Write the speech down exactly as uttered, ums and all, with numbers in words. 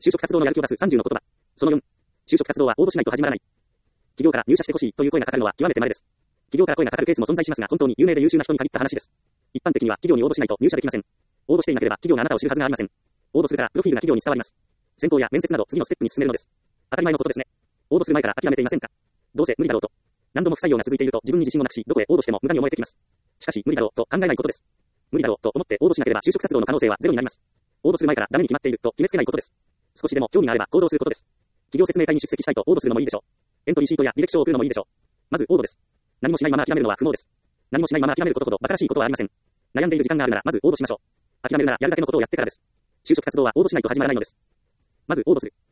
就職活動のやる気を出すさんじゅうの言葉。そのよん。就職活動は応募しないと始まらない。企業から入社してほしいという声がかかるのは極めて稀です。企業から声がかかるケースも存在しますが、本当に有名で優秀な人に限った話です。一般的には企業に応募しないと入社できません。応募していなければ企業があなたを知るはずがありません。応募するからプロフィールが企業に伝わります。選考や面接など次のステップに進めるのです。当たり前のことですね。応募する前から諦めていませんか？どうせ無理だろうと。何度も不採用が続いていると自分に自信をなくし、どこへ応募しても無駄に思えてきます。しかし無理だろうと考えないことです。無理だろうと思って応募しなければ就職活動の可能性はゼロになります。応募する前からダメに決まっていると決めつけないことです。少しでも興味があれば行動することです。企業説明会に出席したいと応募するのもいいでしょう。エントリーシートや履歴書を送るのもいいでしょう。まず応募です。何もしないまま諦めるのは不毛です。何もしないまま諦めることほど馬鹿らしいことはありません。悩んでいる時間があるならまず応募しましょう。諦めるならやるだけのことをやってからです。就職活動は応募しないと始まらないのです。まず応募する。